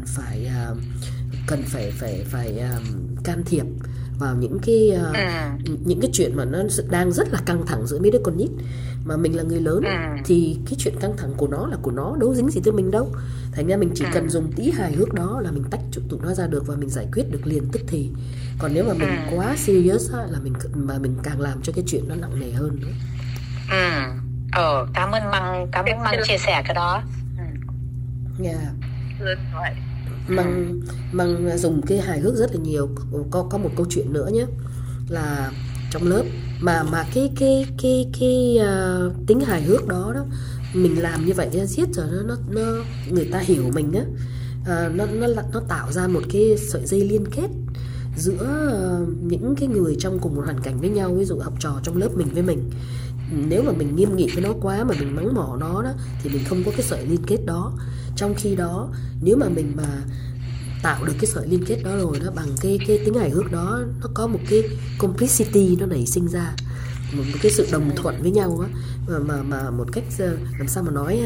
phải can thiệp vào những cái chuyện mà nó đang rất là căng thẳng giữa mấy đứa con nít, mà mình là người lớn thì cái chuyện căng thẳng của nó là của nó, đâu dính gì tới mình đâu. Thành ra mình chỉ cần dùng tí hài hước đó là mình tách tụi nó ra được và mình giải quyết được liền tức thì. Còn nếu mà mình quá serious á, là mình càng làm cho cái chuyện nó nặng nề hơn nữa. Cảm ơn Măng chia sẻ cái đó. Măng dùng cái hài hước rất là nhiều. Có một câu chuyện nữa nhé, là trong lớp mà cái tính hài hước đó mình làm như vậy giết rồi nó người ta hiểu mình á, nó tạo ra một cái sợi dây liên kết giữa những cái người trong cùng một hoàn cảnh với nhau. Ví dụ học trò trong lớp mình với mình, nếu mà mình nghiêm nghị với nó quá mà mình mắng mỏ nó đó thì mình không có cái sợi liên kết đó. Trong khi đó nếu mà mình mà tạo được cái sợi liên kết đó rồi đó, bằng cái tính hài hước đó, nó có một cái complicity nó nảy sinh ra, một cái sự đồng thuận với nhau á, mà một cách làm sao mà nói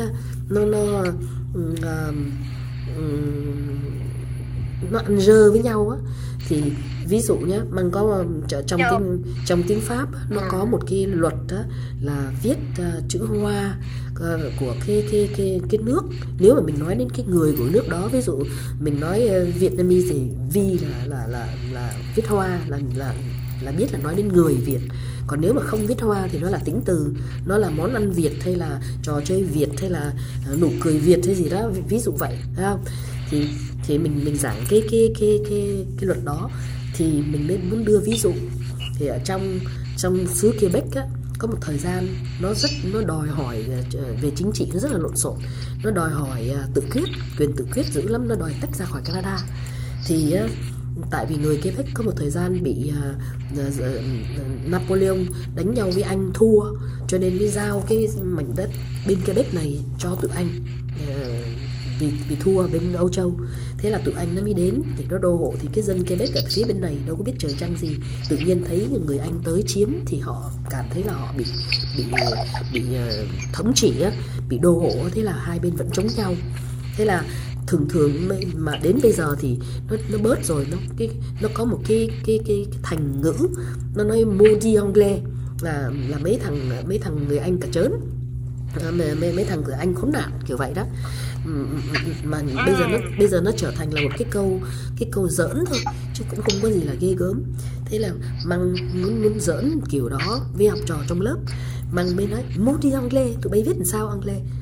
nó ăn rơ với nhau á. Thì ví dụ nhé, Măng có trong tiếng Pháp nó có một cái luật đó là viết chữ hoa của cái nước. Nếu mà mình nói đến cái người của nước đó, ví dụ mình nói Vietnamese thì Vi là viết hoa, là biết là nói đến người Việt. Còn nếu mà không viết hoa thì nó là tính từ, nó là món ăn Việt, hay là trò chơi Việt, hay là nụ cười Việt hay gì đó, ví dụ vậy, thấy không? Thì mình giảng cái luật đó thì mình nên muốn đưa ví dụ. Thì ở trong xứ Quebec á, có một thời gian nó đòi hỏi về chính trị, nó rất là lộn xộn, nó đòi hỏi quyền tự quyết dữ lắm, nó đòi tách ra khỏi Canada. Thì tại vì người Quebec có một thời gian bị Napoleon đánh nhau với Anh thua, cho nên mới giao cái mảnh đất bên Quebec này cho tụi Anh, vì thua bên Âu Châu. Thế là tụi Anh nó mới đến thì nó đô hộ. Thì cái dân Quebec ở phía bên này đâu có biết trời trăng gì, tự nhiên thấy người Anh tới chiếm thì họ cảm thấy là họ bị thống trị á, bị đô hộ. Thế là hai bên vẫn chống nhau. Thế là thường mà đến bây giờ thì nó bớt rồi, nó có một cái thành ngữ, nó nói maudit anglais, là mấy thằng người Anh cả trớn, mấy thằng người Anh khốn nạn kiểu vậy đó. Mà bây giờ nó trở thành là một cái câu giỡn thôi, chứ cũng không có gì là ghê gớm. Thế là Măng muốn giỡn kiểu đó với học trò trong lớp. Măng mới nói maudit anglais, tụi bay viết làm sao anglais?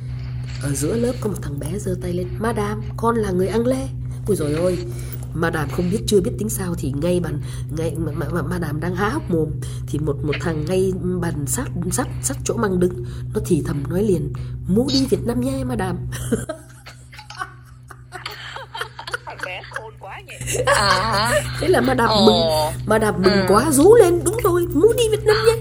Ở giữa lớp có một thằng bé giơ tay lên: Madam, con là người Anglais. Ôi dồi ôi, Madam chưa biết tính sao thì ngay Madam đang há hốc mồm thì một thằng ngay bàn sát chỗ Măng đứng, nó thì thầm nói liền: Mũ đi Việt Nam nha Madam. Thằng bé khôn quá nhỉ. Thế là Madam mừng quá, rú lên: đúng rồi, mũ đi Việt Nam nha.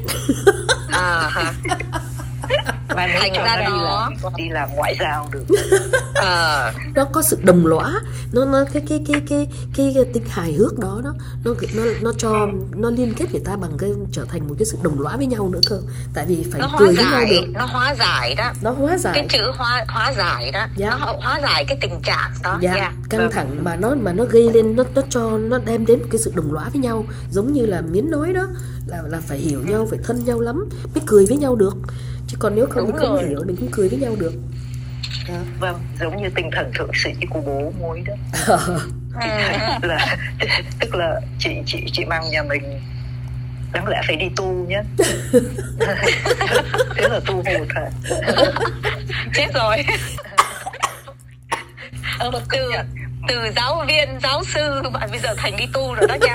Mà thành ra đi làm ngoại giao được. Nó có sự đồng lõa, nó cái tính hài hước đó, nó liên kết người ta bằng cái trở thành một cái sự đồng lõa với nhau nữa cơ. Tại vì phải cười với nhau được. Nó hóa giải đó. Nó hóa giải. Cái chữ hóa giải đó. Nó hóa giải cái tình trạng đó. Căng thẳng mà nó gây lên, nó đem đến một cái sự đồng lõa với nhau, giống như là Miến nói đó, là phải hiểu nhau, phải thân nhau lắm mới cười với nhau được. Chứ còn nếu không, mình không hiểu, mình cũng cười với nhau được. Vâng, giống như tinh thần thượng sĩ của bố Muối đó. Tức là chị Măng nhà mình đáng lẽ phải đi tu nhé. Thế là tu hụt hả? Chết rồi. Từ giáo viên, giáo sư bạn bây giờ thành đi tu rồi đó nha.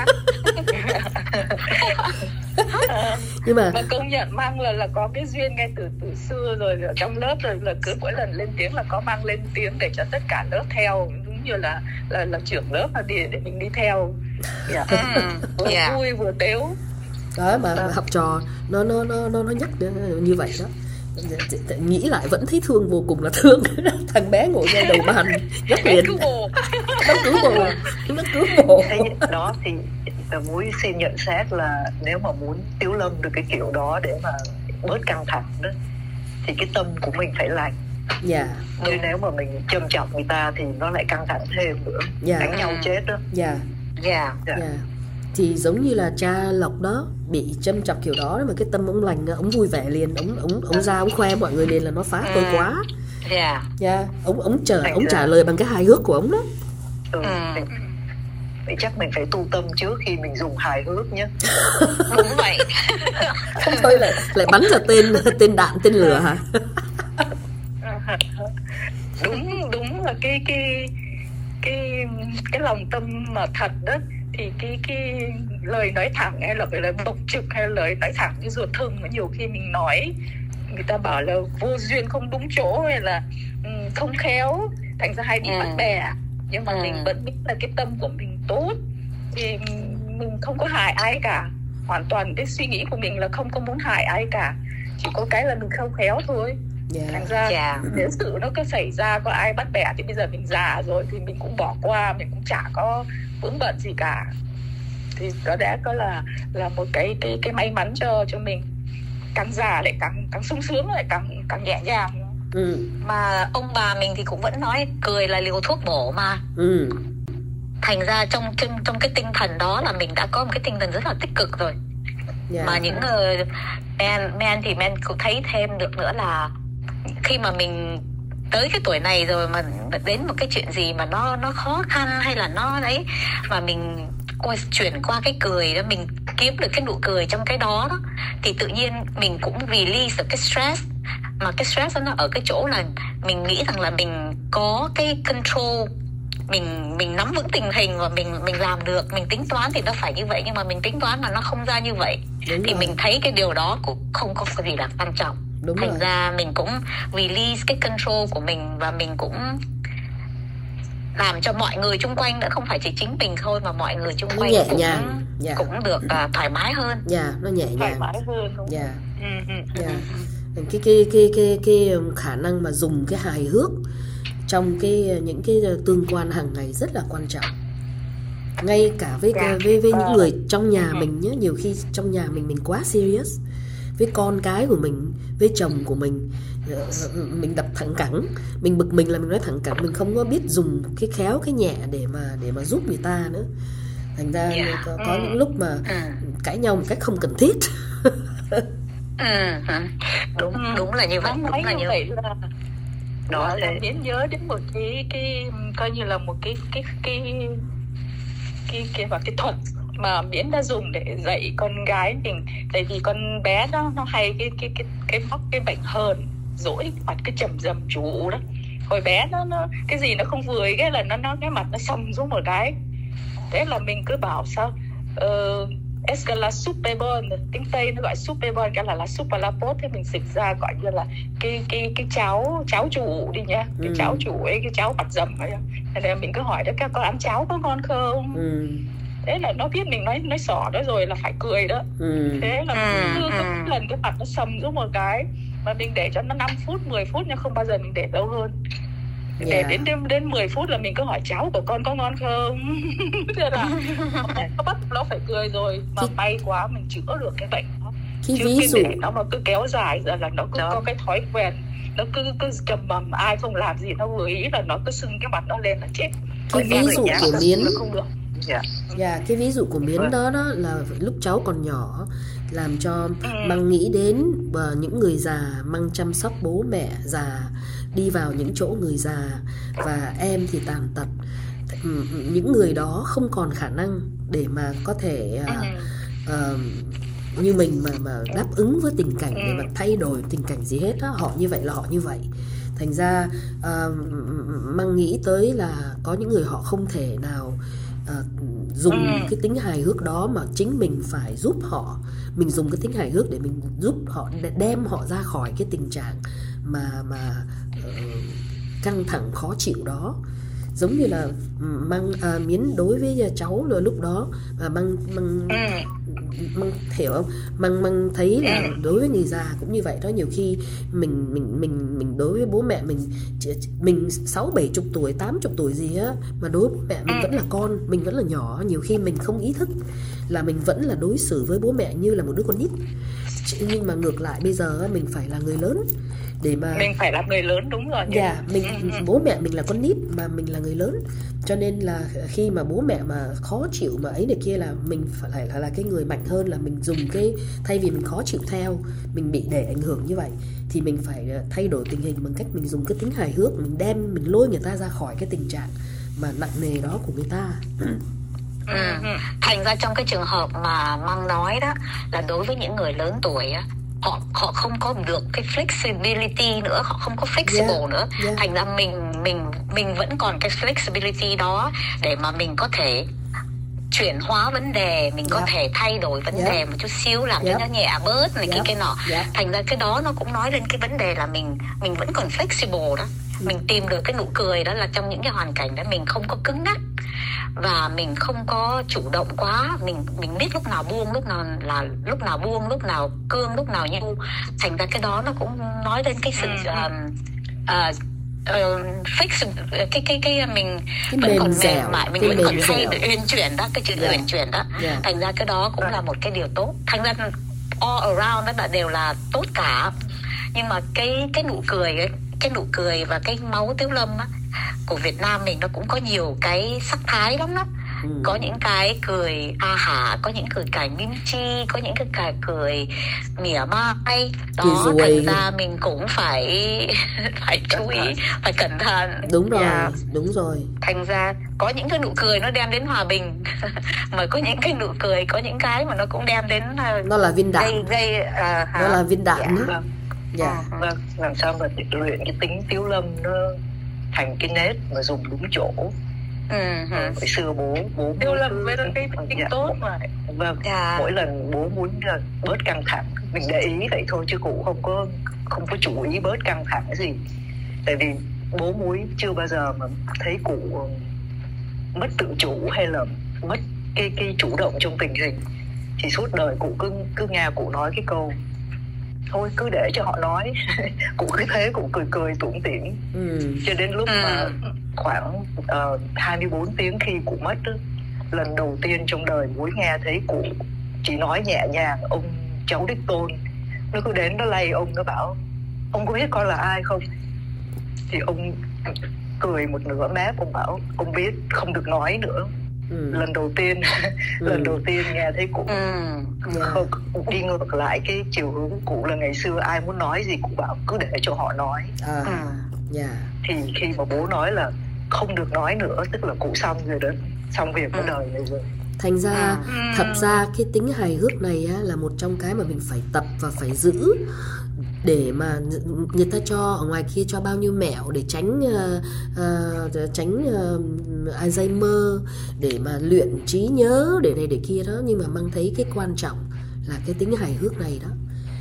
Nhưng mà công nhận Măng là có cái duyên ngay từ xưa rồi, ở trong lớp rồi, là cứ mỗi lần lên tiếng là có Măng lên tiếng để cho tất cả lớp theo, đúng như là trưởng lớp là để mình đi theo. Vừa vui vừa tếu. Đó mà học trò nó nhắc như vậy đó. Nghĩ lại vẫn thấy thương, vô cùng là thương. Thằng bé ngồi ngay đầu bàn nhắc liền: nó cứu bồ. Đó thì Muối xin nhận xét là nếu mà muốn Tiếu Lâm được cái kiểu đó để mà bớt căng thẳng đó, thì cái tâm của mình phải lành. Chứ nếu mà mình châm chọc người ta thì nó lại căng thẳng thêm nữa, đánh nhau chết đó. Thì giống như là cha Lộc đó bị châm chọc kiểu đó, mà cái tâm ông lành, ông vui vẻ liền, ông ra ông khoe mọi người liền là nó phá tôi quá. Ông trả lời bằng cái hài hước của ông đó. Vậy chắc mình phải tu tâm trước khi mình dùng hài hước nhé. Đúng vậy. Không thôi lại bắn ra tên đạn, tên lửa hả? Đúng là cái lòng tâm mà thật đó, thì cái lời nói thẳng hay là cái lời bộc trực hay là lời nói thẳng như ruột thừng, nhiều khi mình nói người ta bảo là vô duyên, không đúng chỗ, hay là không khéo, thành ra hay bị bắt bẻ. Nhưng mà mình vẫn biết là cái tâm của mình tốt thì mình không có hại ai cả. Hoàn toàn cái suy nghĩ của mình là không có muốn hại ai cả, chỉ có cái là mình không khéo thôi. Thành ra nếu sự nó có xảy ra, có ai bắt bẻ thì bây giờ mình già rồi thì mình cũng bỏ qua, mình cũng chả có vướng bận gì cả. Thì đó đã có là một cái may mắn cho mình. Càng già lại càng sung sướng, lại càng nhẹ nhàng. Mà ông bà mình thì cũng vẫn nói cười là liều thuốc bổ mà. Thành ra trong cái tinh thần đó là mình đã có một cái tinh thần rất là tích cực rồi. Mà những người men thì men cũng thấy thêm được nữa là khi mà mình tới cái tuổi này rồi mà đến một cái chuyện gì mà nó khó khăn hay là nó đấy, mà mình chuyển qua cái cười đó, mình kiếm được cái nụ cười trong cái đó, thì tự nhiên mình cũng release được cái stress. Mà cái stress đó nó ở cái chỗ là mình nghĩ rằng là mình có cái control, mình nắm vững tình hình và mình làm được. Mình tính toán thì nó phải như vậy, nhưng mà mình tính toán mà nó không ra như vậy. Thì mình thấy cái điều đó cũng không có gì là quan trọng. Thành ra mình cũng release cái control của mình, và mình cũng làm cho mọi người chung quanh nữa, không phải chỉ chính mình thôi mà mọi người chung quanh cũng được thoải mái hơn. Nó nhẹ nhàng, thoải mái hơn. Cái khả năng mà dùng cái hài hước trong những cái tương quan hàng ngày rất là quan trọng. Ngay cả với những người trong nhà mình nhé, nhiều khi trong nhà mình quá serious với con cái của mình, với chồng của mình đập thẳng cẳng, mình bực mình là mình nói thẳng cẳng, mình không có biết dùng cái khéo cái nhẹ để mà giúp người ta nữa. Thành ra có những lúc mà cãi nhau một cách không cần thiết. Đúng là như vậy. Đúng là như vậy. Đó là Miến nhớ đến một cái coi như là một cái thuật mà Miến đã dùng để dạy con gái mình. Tại vì con bé đó nó hay cái mắc cái bệnh hờn. dỗi, mặt cứ trầm rầm chủ đó. Hồi bé nó cái gì nó không vừa ý, cái là nó cái mặt nó sầm xuống một cái. Thế là mình cứ bảo sao es que la super bon, tiếng Tây nó gọi super bon, cái là la super la pot, thế mình dịch ra gọi như là cái cháo chủ đi nhá, cái cháo chủ ấy, cái cháo mặt dầm ấy. Thế nên mình cứ hỏi đó, các con ăn cháo có ngon không? Thế là nó biết mình nói xỏ đó rồi là phải cười đó. Thế là cứ lần cái mặt nó sầm xuống một cái, mà mình để cho nó 5 phút 10 phút nhưng không bao giờ mình để lâu hơn. Để đến 10 phút là mình cứ hỏi cháu của con có ngon không. Thế là nó bắt nó phải cười rồi. Mà may quá mình chữa được cái bệnh đó. Chứ cái để nó mà cứ kéo dài ra là nó cứ có cái thói quen, nó cứ trầm mầm, ai không làm gì nó vừa ý là nó cứ sưng cái mặt nó lên là chết. Cái ví dụ của Miến không được. Cái ví dụ của Miến đó là lúc cháu còn nhỏ, làm cho Măng nghĩ đến những người già, Măng chăm sóc bố mẹ già, đi vào những chỗ người già, và em thì tàn tật. Những người đó không còn khả năng để mà có thể như mình mà đáp ứng với tình cảnh, để mà thay đổi tình cảnh gì hết á. Họ như vậy là họ như vậy. Thành ra Măng nghĩ tới là có những người họ không thể nào dùng cái tính hài hước đó, mà chính mình phải giúp họ. Mình dùng cái tính hài hước để mình giúp họ, để đem họ ra khỏi cái tình trạng mà căng thẳng khó chịu đó. Giống như là Măng Miến đối với cháu là lúc đó mà Măng hiểu không? Măng thấy là đối với người già cũng như vậy đó. Nhiều khi mình đối với bố mẹ mình 60-70 tuổi, 80 tuổi gì á, mà đối với bố mẹ mình vẫn là con, mình vẫn là nhỏ. Nhiều khi mình không ý thức là mình vẫn là đối xử với bố mẹ như là một đứa con nít. Nhưng mà ngược lại bây giờ mình phải là người lớn, để mà mình phải là người lớn, đúng rồi. Bố mẹ mình là con nít mà mình là người lớn, cho nên là khi mà bố mẹ mà khó chịu mà ấy này kia, là mình phải là cái người mạnh hơn, là mình dùng cái, thay vì mình khó chịu theo, mình bị để ảnh hưởng như vậy, thì mình phải thay đổi tình hình bằng cách mình dùng cái tính hài hước, mình lôi người ta ra khỏi cái tình trạng mà nặng nề đó của người ta. Thành ra trong cái trường hợp mà Măng nói đó, là đối với những người lớn tuổi á, họ không có được cái flexibility nữa, họ không có flexible nữa. Thành ra mình vẫn còn cái flexibility đó để mà mình có thể chuyển hóa vấn đề, mình có thể thay đổi vấn đề một chút xíu, làm cho nó nhẹ bớt này kia nọ. Thành ra cái đó nó cũng nói lên cái vấn đề là mình vẫn còn flexible đó. Mình tìm được cái nụ cười đó là trong những cái hoàn cảnh đó mình không có cứng nhắc, và mình không có chủ động quá, mình biết lúc nào buông, lúc nào buông, lúc nào cương, lúc nào nhu. Thành ra cái đó nó cũng nói đến cái sự fix, cái mình vẫn còn mềm mại, mình vẫn còn thay uyển chuyển đó, cái chữ uyển chuyển đó. Thành ra cái đó cũng là một cái điều tốt. Thành ra all around đó là đều là tốt cả. Nhưng mà cái nụ cười ấy, cái nụ cười và cái máu tiếu lâm á của Việt Nam mình nó cũng có nhiều cái sắc thái lắm đó. Có những cái cười a hả, có những cười cài minh chi, có những cái cười mỉa mai đó. Thành ra mình cũng phải chú ý, phải cẩn thận. Đúng rồi, đúng rồi. Thành ra có những cái nụ cười nó đem đến hòa bình mà có những cái nụ cười, có những cái mà nó cũng đem đến nó là viên đạn, nó là viên đạn nữa. Vâng, làm sao mà để luyện cái tính tiếu lâm nó thành cái nét mà dùng đúng chỗ. Hồi xưa bố tiếu lâm với cái tính tốt mà. Vâng, mỗi lần bố muốn bớt căng thẳng, mình để ý vậy thôi chứ cụ không có chú ý bớt căng thẳng cái gì. Tại vì bố muối chưa bao giờ mà thấy cụ mất tự chủ hay là mất cái chủ động trong tình hình. Thì suốt đời cụ cứ nghe cụ nói cái câu thôi cứ để cho họ nói. Cụ cứ thế, cụ cười tủm tỉm. Cho đến lúc mà khoảng 24 tiếng khi cụ mất đó, lần đầu tiên trong đời muối nghe thấy cụ chỉ nói nhẹ nhàng ông cháu đích tôn. Nó cứ đến nó lay ông, nó bảo ông có biết con là ai không? Thì ông cười một nửa mép, ông bảo ông biết, không được nói nữa. Lần đầu tiên lần đầu tiên nghe thấy cụ không đi ngược lại cái chiều hướng cụ là ngày xưa ai muốn nói gì cụ bảo cứ để cho họ nói. Thì khi mà bố nói là không được nói nữa, tức là cụ xong rồi đó, xong việc của đời này rồi. Thành ra thật ra cái tính hài hước này á, là một trong cái mà mình phải tập và phải giữ để mà người ta cho ở ngoài kia cho bao nhiêu mẹo để tránh Alzheimer, để mà luyện trí nhớ, để này để kia đó, nhưng mà Măng thấy cái quan trọng là cái tính hài hước này đó.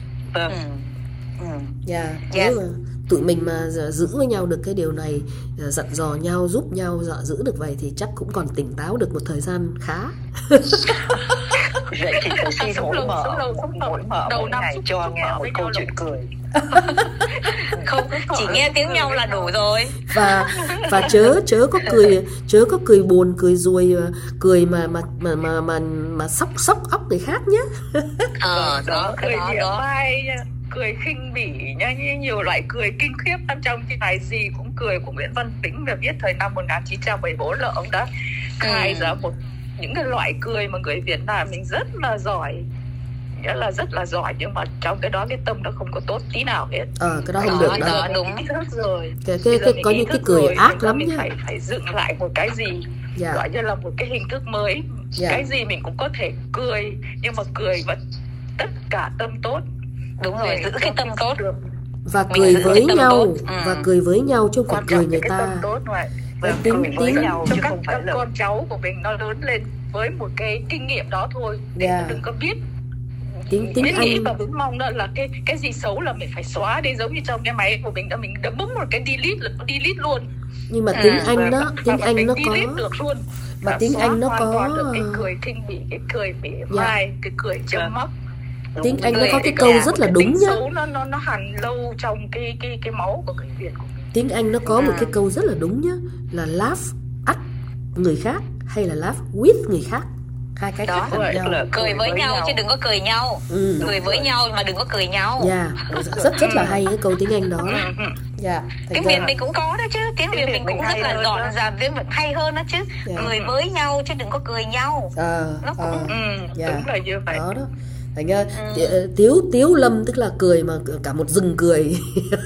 Nếu mà tụi mình mà giữ với nhau được cái điều này, dặn dò nhau, giúp nhau giữ được vậy thì chắc cũng còn tỉnh táo được một thời gian khá. Vậy thì phải xin mỗi mở đầu mỗi năm ngày cho nghe một câu chuyện cười. Không, chỉ nghe tiếng nhau là đủ rồi. Và chớ có cười buồn, cười ruồi, cười mà sóc óc người khác nhé. Cười đó cười khinh bỉ nha, nhiều loại cười kinh khiếp. Trong cái bài gì cũng cười của Nguyễn Văn Tĩnh và viết thời năm 1974 là ông đã khai ra những cái loại cười mà người Việt Nam mình rất là giỏi, nghĩa là rất là giỏi, nhưng mà trong cái đó cái tâm nó không có tốt tí nào hết. Cái đó không được đó. Đúng rồi. Cái có những cái cười ác lắm nhá. Mình phải dựng lại một cái gì gọi như là một cái hình thức mới. Cái gì mình cũng có thể cười, nhưng mà cười vẫn tất cả tâm tốt. Đúng rồi, giữ cái tâm tốt được. Và cười với nhau, và cười với nhau chứ không phải cười người ta. Tính cho các con cháu của mình nó lớn lên với một cái kinh nghiệm đó thôi. Đừng có biết nghĩ và biết mong đó là cái gì xấu là mình phải xóa đi, giống như trong cái máy của mình đó, mình đã bấm một cái delete là nó delete luôn. Nhưng mà tiếng Anh đó, tiếng Anh nó có được luôn. Mà tiếng Anh nó có cái cười khinh bỉ, cái cười mỉa mai, cái cười châm móc. Tiếng Anh nó có cái câu rất là đúng nhá. Nó hằn lâu trong cái máu của người Việt của mình. Tiếng Anh nó có một cái câu rất là đúng nhá, là laugh at người khác hay là laugh with người khác. Hai cái khác nhau. Cười với nhau chứ đừng có cười nhau. Cười với nhau mà đừng có cười nhau. Rất là hay cái câu tiếng Anh đó. Tiếng Việt mình cũng có đó chứ. Tiếng Việt mình cũng rất là gọn gàng, tiếng Việt hay hơn đó chứ. Cười với nhau chứ đừng có cười nhau. Nó cũng đúng là như vậy. Đó. Thành ra Tiếu Lâm tức là cười mà cả một rừng cười.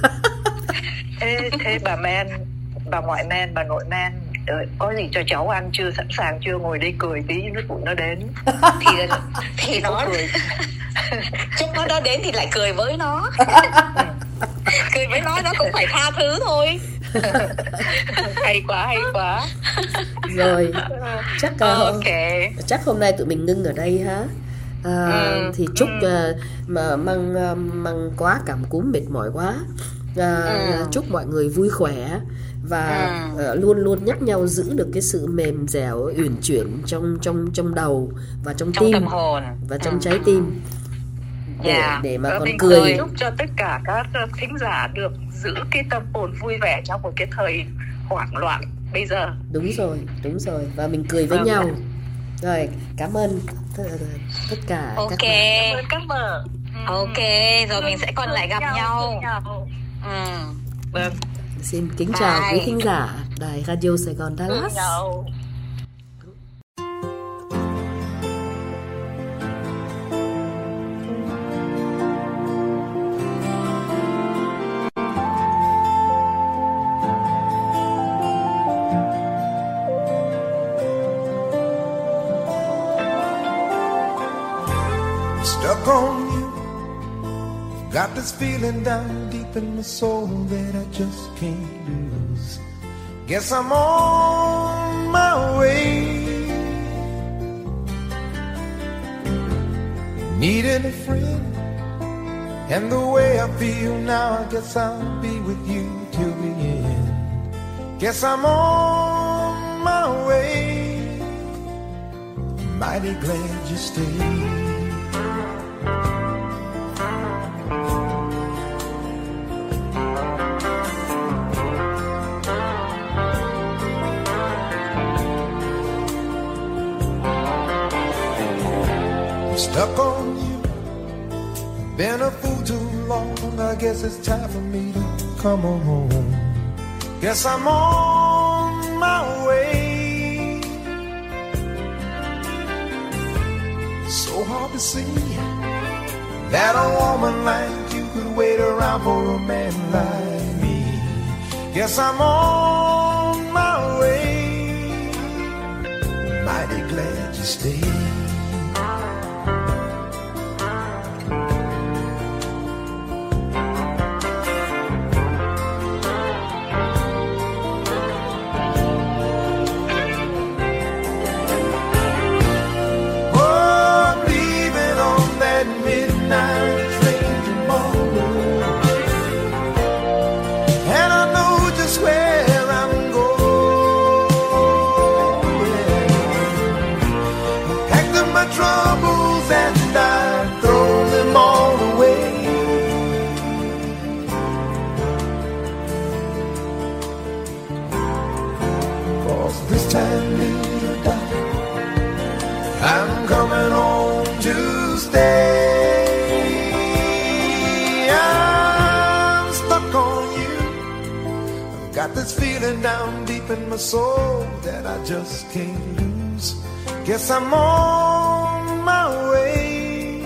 Thế bà Men, bà ngoại Men, bà nội Men, có gì cho cháu ăn chưa, sẵn sàng chưa, ngồi đây cười tí nước bụi nó đến. thì nó cười. Chúng nó đến thì lại cười với nó. Cười với nó cũng phải tha thứ thôi. Hay quá. Rồi chắc hôm nay tụi mình ngưng ở đây ha. Thì chúc mà Măng quá cảm cúm mệt mỏi quá, chúc mọi người vui khỏe và luôn luôn nhắc nhau giữ được cái sự mềm dẻo uyển chuyển trong đầu và trong tim, tâm hồn và trong trái tim, để mà còn mình cười. Chúc cho tất cả các thính giả được giữ cái tâm hồn vui vẻ trong một cái thời hoảng loạn bây giờ. Đúng rồi, và mình cười với nhau. Rồi, cảm ơn tất cả các bạn. Cảm ơn. Ok, rồi mình sẽ còn lại gặp nhau. Vâng. Xin kính chào quý thính giả Đài Radio Sài Gòn Dallas. Stuck on you, got this feeling down deep in my soul that I just can't lose. Guess I'm on my way, needing a friend, and the way I feel now, I guess I'll be with you till the end. Guess I'm on my way, mighty glad you stayed. Stuck on you, been a fool too long. I guess it's time for me to come on home. Guess I'm on my way. So hard to see that a woman like you could wait around for a man like me. Guess I'm on my way, mighty glad you stayed. this time, little darling, I'm coming home to stay. I'm stuck on you. I've got this feeling down deep in my soul that I just can't lose. Guess I'm on my way.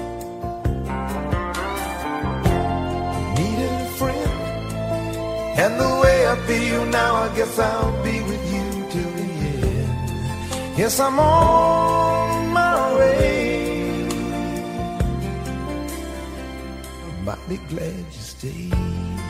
Need a friend, and the way I feel now, I guess I'll be with you till the end. Yes, I'm on my way. Might be glad you stayed.